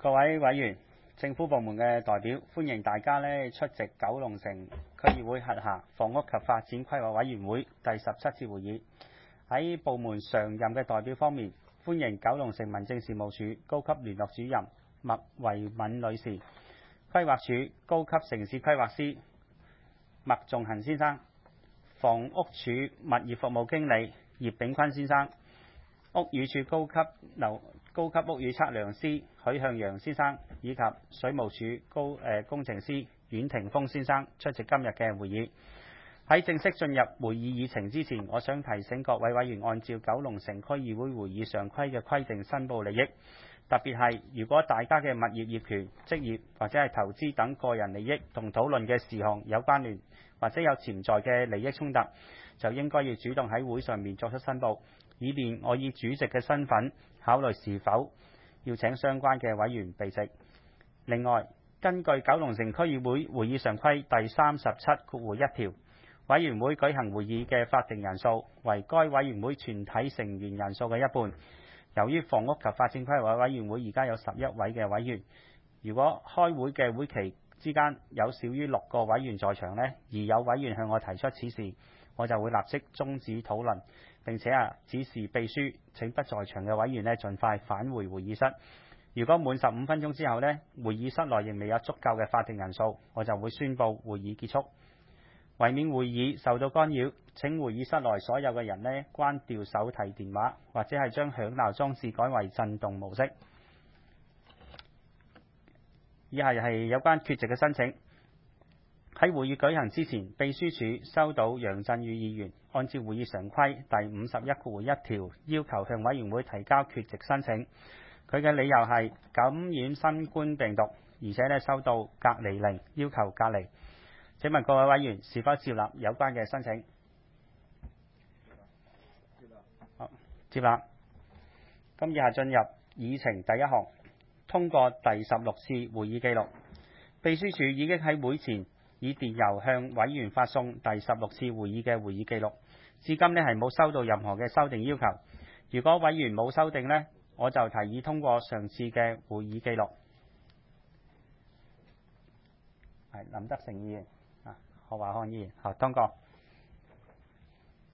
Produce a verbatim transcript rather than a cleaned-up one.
各位委員、政府部門嘅代表，歡迎大家呢出席九龍城區議會轄下房屋及發展規劃委員會第十七次會議。喺部門常任嘅代表方面，歡迎九龍城民政事務處高級聯絡主任麥維敏女士、規劃署高級城市規劃師麥仲恒先生、房屋署物業服務經理葉炳坤先生、屋宇署高級樓高級屋宇測量師許向陽先生，以及水務署高誒、呃、工程師阮霆鋒先生出席今日嘅會議。喺正式進入會議議程之前，我想提醒各位委員按照九龍城區議會會議常規嘅規定申報利益，特別係如果大家嘅物業業權、職業或者係投資等個人利益同討論嘅事項有關聯，或者有潛在嘅利益衝突，就應該要主動喺會上面作出申報，以便我以主席嘅身份考慮是否要請相關嘅委員備席。另外，根據九龍城區議會會議常規第三十七括弧一條，委員會舉行會議嘅法定人數為該委員會全體成員人數嘅一半。由於房屋及發展規劃委員會而家有十一位嘅委員，如果開會嘅會期之間有少於六個委員在場呢，而有委員向我提出此事，我就會立即終止討論，並且啊指示秘書請不在場嘅委員呢盡快返回會議室。如果滿十五分鐘之後呢，會議室內仍未有足夠嘅法定人數，我就會宣佈會議結束。為免會議受到干擾，請會議室內所有嘅人呢關掉手提電話，或者係將響鬧裝置改為震動模式。以下係有關缺席嘅申請。喺會議舉行之前，秘書處收到楊振宇議員按照會議常規第五十一括弧一條要求向委員會提交缺席申請。佢嘅理由係感染新冠病毒，而且呢收到隔離令，要求隔離。請問各位委員是否接納有關嘅申請？好，接納。咁以下進入議程第一項，通過第十六次會議記錄。秘書處已經喺會前以電郵向委員發送第十六次會議嘅會議記錄，至今呢係冇收到任何嘅修訂要求。如果委員冇修訂呢，我就提議通過上次嘅會議記錄。係林德成議員。何華漢議員，好，通過。